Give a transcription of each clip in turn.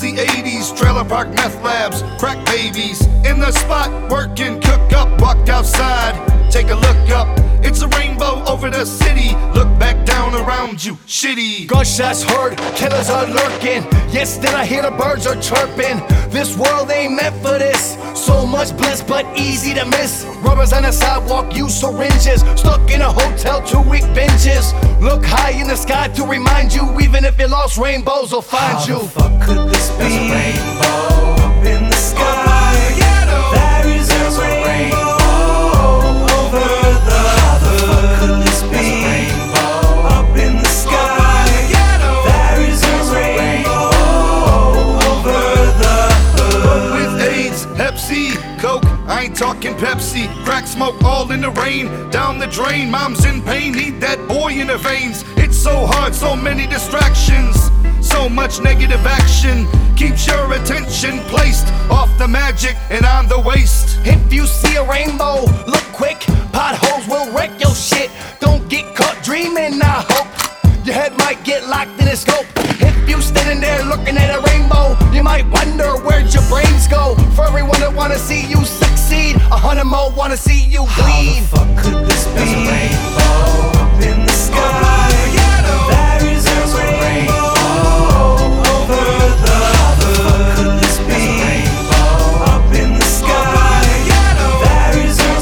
the 80s, trailer park meth labs, crack babies. In the spot, working, cook up, walk outside, take a look up. It's a rainbow over the city. Look back down around you, shitty. Gunshots heard, killers are lurking. Yes, then I hear the birds are chirping. This world ain't meant for this. So much bliss, but easy to miss. Rubbers on the sidewalk, use syringes. Stuck in a hotel, 2-week binges. Look high in the sky to remind you, even if you lost, rainbows will find you. How the fuck could this be? There's a rainbow up in the sky. There is a rainbow over the hood. How the fuck could this be? There's a rainbow up in the sky. There is a rainbow over the hood. With AIDS, Pepsi, Coke, I ain't talking Pepsi. Crack smoke all in the rain, down the drain. Mom's in pain, need that boy in her veins. It's so hard, so many distractions, so much negative action. Keeps your attention placed off the magic and on the waste. If you see a rainbow, look quick. Potholes will wreck your shit. Don't get caught dreaming, I hope. Your head might get locked in a scope. If you standing there looking at a rainbow, you might wonder where'd your brains go. For everyone that wanna see you succeed, 100 more wanna see you bleed. How the fuck could this be? There's a rainbow up in the sky. There is a rainbow over the hood. How the fuck could this be? There's a rainbow up in the sky. There is a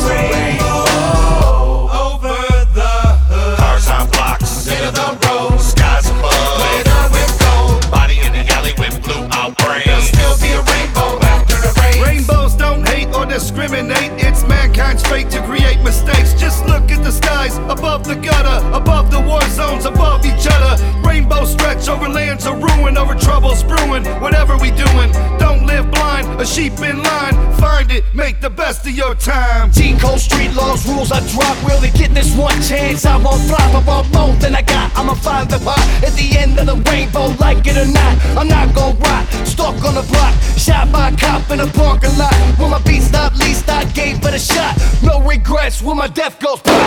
rainbow over the hood. Cars on blocks, into the road, skies above, glitter with gold. Body in the alley with blue out brains. There'll still be a rainbow after the rain. Rainbows don't hate or discriminate. It's mankind's fate to create mistakes. Just look at the skies above the gutter, above the war zones, above each other. Rainbows stretch over lands of ruin, over troubles brewing. Whatever we doing, don't live blind, a sheep in line. Find it, make the best of your time. G-code, street laws, rules I drop. Will they get this one chance? I won't flop. I want more than I got. I'ma find the pot at the end of the rainbow, like it or not. I'm not gon' rot, stalk on the block, shot by a cop in a parking lot. When my beat stopped, least I gave it a shot. No regrets when my death goes pop.